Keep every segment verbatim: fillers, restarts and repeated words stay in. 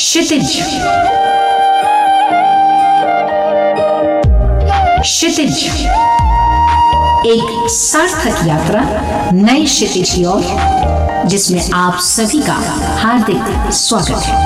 क्षितिज। क्षितिज, एक सार्थक यात्रा नए क्षितिज की ओर, जिसमें आप सभी का हार्दिक स्वागत है।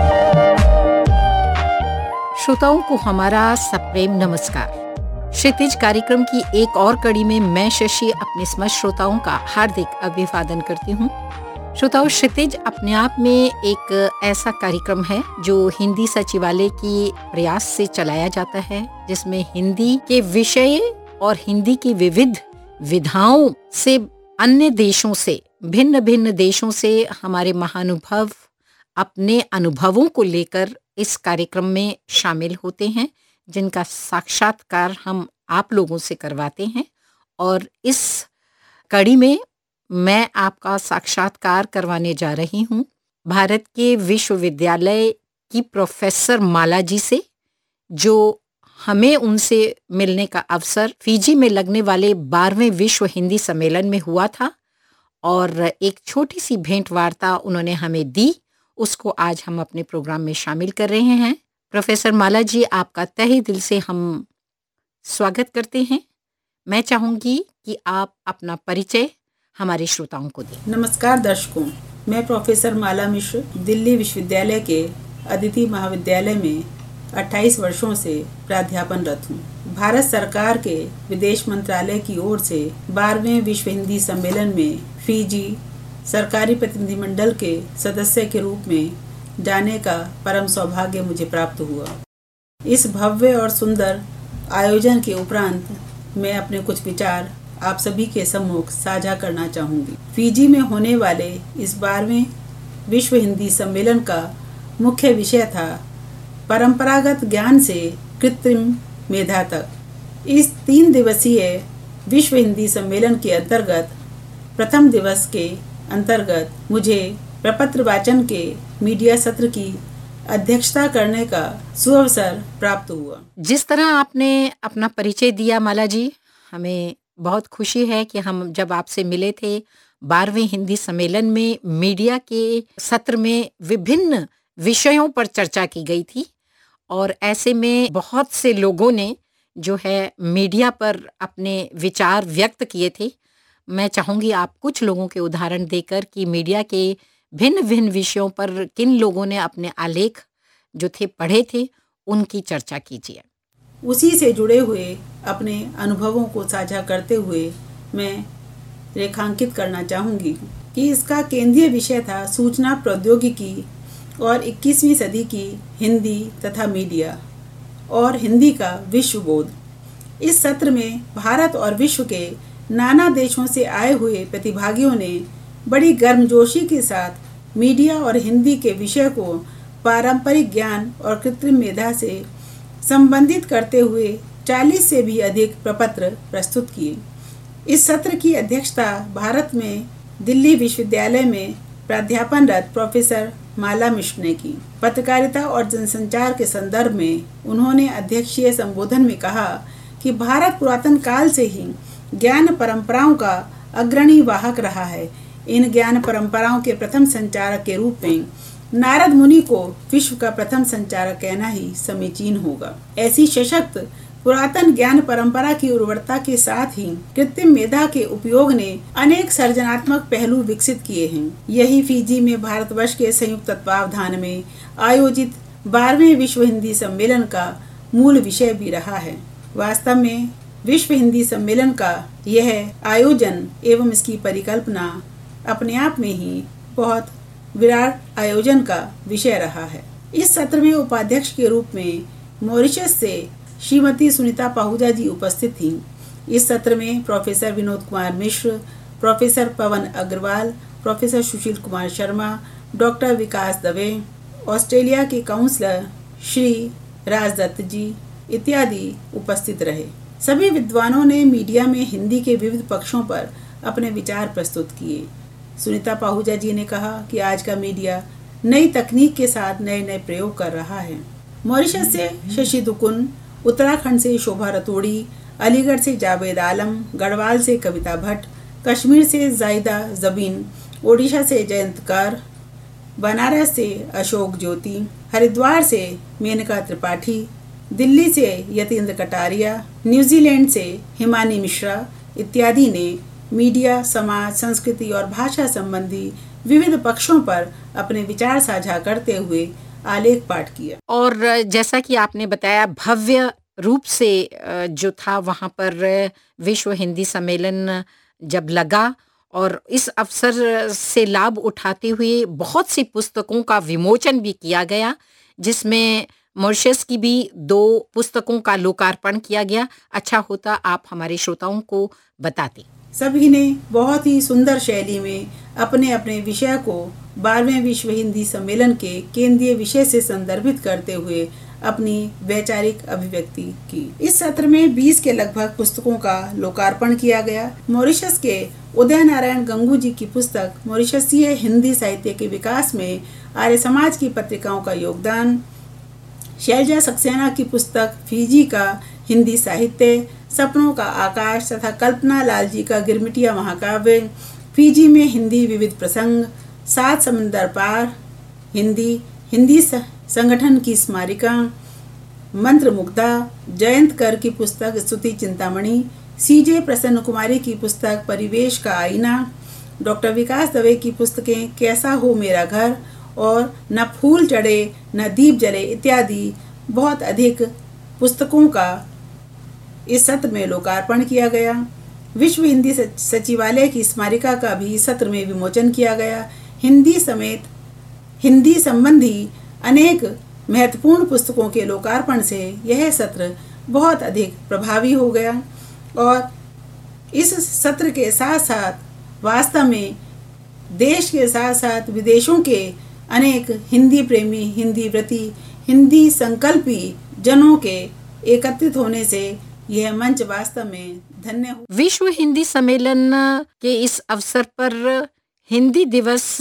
श्रोताओं को हमारा सप्रेम नमस्कार। क्षितिज कार्यक्रम की एक और कड़ी में मैं शशि अपने समस्त श्रोताओं का हार्दिक अभिवादन करती हूँ। श्रोताओं, क्षितिज अपने आप में एक ऐसा कार्यक्रम है जो हिंदी सचिवालय की प्रयास से चलाया जाता है, जिसमें हिंदी के विषय और हिंदी की विविध विधाओं से अन्य देशों से, भिन्न भिन्न देशों से हमारे महानुभाव अपने अनुभवों को लेकर इस कार्यक्रम में शामिल होते हैं, जिनका साक्षात्कार हम आप लोगों से करवाते हैं। और इस कड़ी में मैं आपका साक्षात्कार करवाने जा रही हूँ भारत के विश्वविद्यालय की प्रोफेसर माला जी से, जो हमें उनसे मिलने का अवसर फिजी में लगने वाले बारहवें विश्व हिंदी सम्मेलन में हुआ था, और एक छोटी सी भेंट वार्ता उन्होंने हमें दी। उसको आज हम अपने प्रोग्राम में शामिल कर रहे हैं। प्रोफेसर माला जी, आपका तहे दिल से हम स्वागत करते हैं। मैं चाहूँगी कि आप अपना परिचय हमारे श्रोताओं को दें। नमस्कार दर्शकों, मैं प्रोफेसर माला मिश्र दिल्ली विश्वविद्यालय के अदिति महाविद्यालय में अट्ठाईस वर्षों से प्राध्यापनरत हूँ। भारत सरकार के विदेश मंत्रालय की ओर से बारहवें विश्व हिंदी सम्मेलन में फिजी सरकारी प्रतिनिधिमंडल के सदस्य के रूप में जाने का परम सौभाग्य मुझे प्राप्त हुआ। इस भव्य और सुंदर आयोजन के उपरांत मैं अपने कुछ विचार आप सभी के सम्मुख साझा करना चाहूँगी। फिजी में होने वाले इस बारहवें विश्व हिंदी सम्मेलन का मुख्य विषय था परंपरागत ज्ञान से कृत्रिम मेधा तक। इस तीन दिवसीय विश्व हिंदी सम्मेलन के अंतर्गत प्रथम दिवस के अंतर्गत मुझे प्रपत्र वाचन के मीडिया सत्र की अध्यक्षता करने का सुअवसर प्राप्त हुआ। जिस तरह आपने अपना परिचय दिया माला जी, हमें बहुत खुशी है कि हम जब आपसे मिले थे बारहवें हिंदी सम्मेलन में, मीडिया के सत्र में विभिन्न विषयों पर चर्चा की गई थी, और ऐसे में बहुत से लोगों ने जो है मीडिया पर अपने विचार व्यक्त किए थे। मैं चाहूँगी आप कुछ लोगों के उदाहरण देकर कि मीडिया के भिन्न भिन्न विषयों पर किन लोगों ने अपने आलेख जो थे पढ़े थे, उनकी चर्चा कीजिए। उसी से जुड़े हुए अपने अनुभवों को साझा करते हुए मैं रेखांकित करना चाहूँगी कि इसका केंद्रीय विषय था सूचना प्रौद्योगिकी और इक्कीसवीं सदी की हिंदी तथा मीडिया और हिंदी का विश्वबोध। इस सत्र में भारत और विश्व के नाना देशों से आए हुए प्रतिभागियों ने बड़ी गर्मजोशी के साथ मीडिया और हिंदी के विषय को पारंपरिक ज्ञान और कृत्रिम मेधा से संबंधित करते हुए चालीस से भी अधिक प्रपत्र प्रस्तुत किए। इस सत्र की अध्यक्षता भारत में दिल्ली विश्वविद्यालय में प्राध्यापनरत प्रोफेसर माला मिश्र ने की। पत्रकारिता और जनसंचार के संदर्भ में उन्होंने अध्यक्षीय संबोधन में कहा कि भारत पुरातन काल से ही ज्ञान परंपराओं का अग्रणी वाहक रहा है। इन ज्ञान परंपराओं के प्रथम संचारक के रूप में नारद मुनि को विश्व का प्रथम संचारक कहना ही समीचीन होगा। ऐसी सशक्त पुरातन ज्ञान परंपरा की उर्वरता के साथ ही कृत्रिम मेधा के उपयोग ने अनेक सृजनात्मक पहलू विकसित किए हैं। यही फिजी में भारतवर्ष के संयुक्त तत्वावधान में आयोजित बारहवें विश्व हिंदी सम्मेलन का मूल विषय भी रहा है। वास्तव में विश्व हिंदी सम्मेलन का यह आयोजन एवं इसकी परिकल्पना अपने आप में ही बहुत विराट आयोजन का विषय रहा है। इस सत्र में उपाध्यक्ष के रूप में मॉरिशस से श्रीमती सुनीता पाहुजा जी उपस्थित थीं। इस सत्र में professor Vinod Kumar Mishra, professor Pawan Agrawal, professor Sushil Kumar Sharma, doctor Vikas Dave, Australia के काउंसलर श्री राजदत्त जी इत्यादि उपस्थित रहे। सभी विद्वानों ने मीडिया में हिंदी के विविध पक्षों पर अपने विचार प्रस्तुत किए। सुनीता पाहुजा जी ने कहा कि आज का मीडिया नई तकनीक के साथ नए नए प्रयोग कर रहा है। मॉरिशस से शशि दुकुन, उत्तराखंड से शोभा रतोड़ी, अलीगढ़ से जावेद आलम, गढ़वाल से कविता भट्ट, कश्मीर से जायदा जबीन, ओडिशा से जयंत कार, बनारस से अशोक ज्योति, हरिद्वार से मेनका त्रिपाठी, दिल्ली से यतीन्द्र कटारिया, न्यूजीलैंड से हिमानी मिश्रा इत्यादि ने मीडिया, समाज, संस्कृति और भाषा संबंधी विविध पक्षों पर अपने विचार साझा करते हुए आलेख पाठ किया। और जैसा कि आपने बताया, भव्य रूप से जो था वहाँ पर विश्व हिंदी सम्मेलन जब लगा और इस अवसर से लाभ उठाते हुए बहुत सी पुस्तकों का विमोचन भी किया गया, जिसमें मॉरिशस की भी दो पुस्तकों का लोकार्पण किया गया। अच्छा होता आप हमारे श्रोताओं को बताते। सभी ने बहुत ही सुंदर शैली में अपने अपने विषय को बारहवें विश्व हिंदी सम्मेलन के केंद्रीय विषय से संदर्भित करते हुए अपनी वैचारिक अभिव्यक्ति की। इस सत्र में बीस के लगभग पुस्तकों का लोकार्पण किया गया। मॉरिशस के उदय नारायण गंगू जी की पुस्तक मॉरिशसीय हिंदी साहित्य के विकास में आर्य समाज की पत्रिकाओं का योगदान, शैलजा सक्सेना की पुस्तक फिजी का हिंदी साहित्य, सपनों का आकाश तथा कल्पना लाल जी का गिरमिटिया महाकाव्य, फिजी में हिंदी विविध प्रसंग, सात समंदर पार हिंदी, हिंदी संगठन की स्मारिका, मंत्र मुग्धा, जयंत कर की पुस्तक स्तुति चिंतामणि, सीजे प्रसन्न कुमारी की पुस्तक परिवेश का आईना, डॉक्टर विकास दवे की पुस्तकें कैसा हो मेरा घर और न फूल चढ़े न दीप जले इत्यादि बहुत अधिक पुस्तकों का इस सत्र में लोकार्पण किया गया। विश्व हिंदी सचिवालय की स्मारिका का भी सत्र में विमोचन किया गया। हिंदी समेत हिंदी संबंधी अनेक महत्वपूर्ण पुस्तकों के लोकार्पण से यह सत्र बहुत अधिक प्रभावी हो गया और इस सत्र के साथ साथ वास्तव में देश के साथ साथ विदेशों के अनेक हिंदी प्रेमी, हिंदी व्रती, हिंदी संकल्पी जनों के एकत्रित होने से यह मंच वास्तव में धन्य हो। विश्व हिंदी सम्मेलन के इस अवसर पर हिंदी दिवस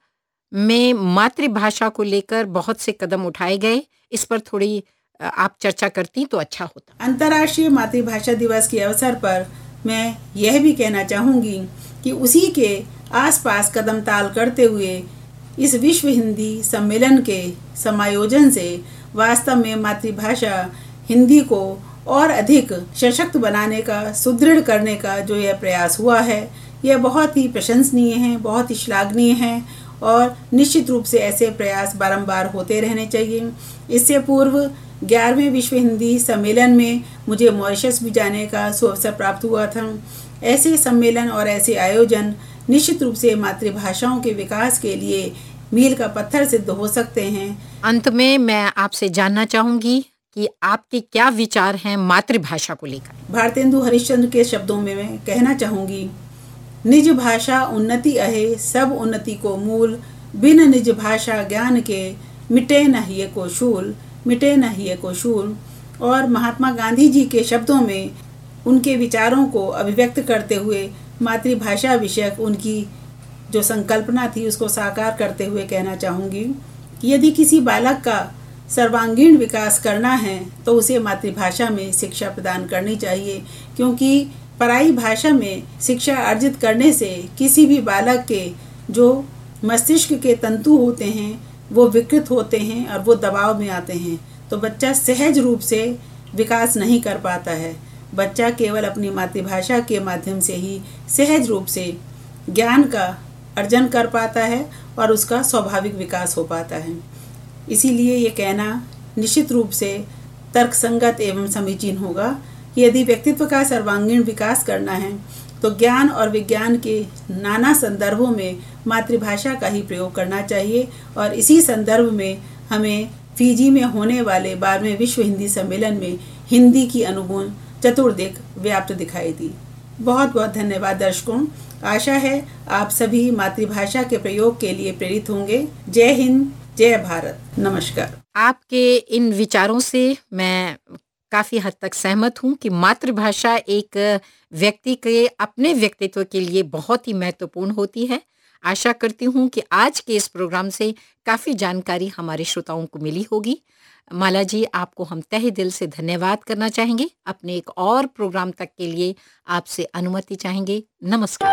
में मातृभाषा को लेकर बहुत से कदम उठाए गए। इस पर थोड़ी आप चर्चा करती तो अच्छा होता। अंतर्राष्ट्रीय मातृभाषा दिवस के अवसर पर मैं यह भी कहना चाहूँगी कि उसी के आसपास कदम ताल करते हुए इस विश्व हिंदी सम्मेलन के समायोजन से वास्तव में मातृभाषा हिंदी को और अधिक सशक्त बनाने का, सुदृढ़ करने का जो यह प्रयास हुआ है, यह बहुत ही प्रशंसनीय है, बहुत ही श्लाघनीय है और निश्चित रूप से ऐसे प्रयास बारंबार होते रहने चाहिए। इससे पूर्व ग्यारहवें विश्व हिंदी सम्मेलन में मुझे मॉरिशस भी जाने का सुअवसर प्राप्त हुआ था। ऐसे सम्मेलन और ऐसे आयोजन निश्चित रूप से मातृभाषाओं के विकास के लिए मील का पत्थर सिद्ध हो सकते हैं। अंत में मैं आपसे जानना चाहूँगी कि आपके क्या विचार हैं मातृभाषा को लेकर। भारतेंदु हरिश्चंद्र के शब्दों में मैं कहना चाहूँगी, निज भाषा उन्नति अहे सब उन्नति को मूल, बिन निज भाषा ज्ञान के मिटे न हिय को शूल, मिटे न हिय को शूल। और महात्मा गांधी जी के शब्दों में उनके विचारों को अभिव्यक्त करते हुए मातृभाषा विषयक उनकी जो संकल्पना थी उसको साकार करते हुए कहना चाहूँगी कि यदि किसी बालक का सर्वांगीण विकास करना है तो उसे मातृभाषा में शिक्षा प्रदान करनी चाहिए, क्योंकि पराई भाषा में शिक्षा अर्जित करने से किसी भी बालक के जो मस्तिष्क के तंतु होते हैं वो विकृत होते हैं और वो दबाव में आते हैं, तो बच्चा सहज रूप से विकास नहीं कर पाता है। बच्चा केवल अपनी मातृभाषा के माध्यम से ही सहज रूप से ज्ञान का अर्जन कर पाता है और उसका स्वाभाविक विकास हो पाता है। इसीलिए ये कहना निश्चित रूप से तर्कसंगत एवं समीचीन होगा कि यदि व्यक्तित्व का सर्वांगीण विकास करना है तो ज्ञान और विज्ञान के नाना संदर्भों में मातृभाषा का ही प्रयोग करना चाहिए। और इसी संदर्भ में हमें फिजी में होने वाले बारहवें विश्व हिंदी सम्मेलन में हिंदी की अनुगुण चतुर्दिक व्याप्त दिखाई दी। बहुत बहुत धन्यवाद दर्शकों। आशा है आप सभी मातृभाषा के प्रयोग के लिए प्रेरित होंगे। जय हिंद, जय भारत, नमस्कार। आपके इन विचारों से मैं काफ़ी हद तक सहमत हूँ कि मातृभाषा एक व्यक्ति के अपने व्यक्तित्व के लिए बहुत ही महत्वपूर्ण होती है। आशा करती हूँ कि आज के इस प्रोग्राम से काफ़ी जानकारी हमारे श्रोताओं को मिली होगी। माला जी, आपको हम तहे दिल से धन्यवाद करना चाहेंगे। अपने एक और प्रोग्राम तक के लिए आपसे अनुमति चाहेंगे। नमस्कार।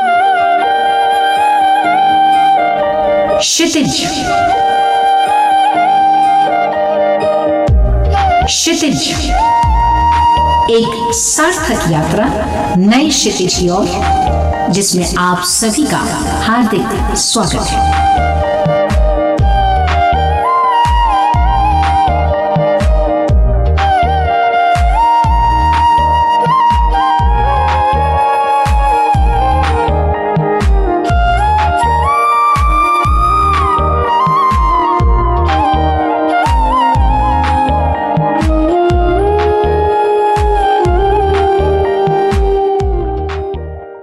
क्षितिज क्षितिज, एक सार्थक यात्रा नए क्षितिज की ओर, जिसमें आप सभी का हार्दिक स्वागत है।